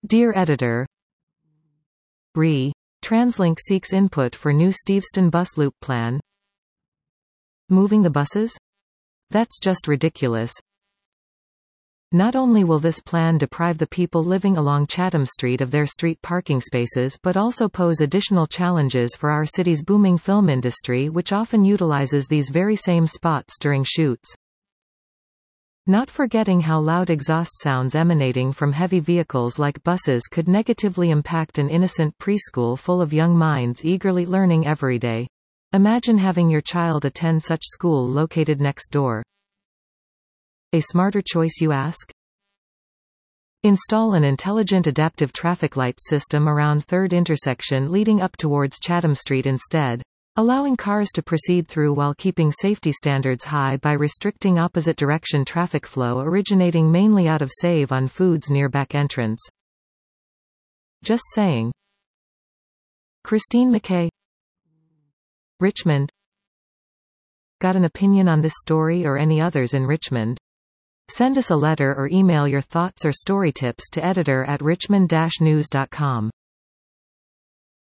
Dear Editor, TransLink seeks input for new Steveston bus loop plan. Moving the buses? That's just ridiculous. Not only will this plan deprive the people living along Chatham Street of their street parking spaces but also pose additional challenges for our city's booming film industry, which often utilizes these very same spots during shoots. Not forgetting how loud exhaust sounds emanating from heavy vehicles like buses could negatively impact an innocent preschool full of young minds eagerly learning every day. Imagine having your child attend such school located next door. A smarter choice, you ask? Install an intelligent adaptive traffic light system around 3rd intersection leading up towards Chatham Street instead, allowing cars to proceed through while keeping safety standards high by restricting opposite direction traffic flow originating mainly out of Save on Food's near back entrance. Just saying. Christine McKay, Richmond. Got an opinion on this story or any others in Richmond? Send us a letter or email your thoughts or story tips to editor@richmond-news.com.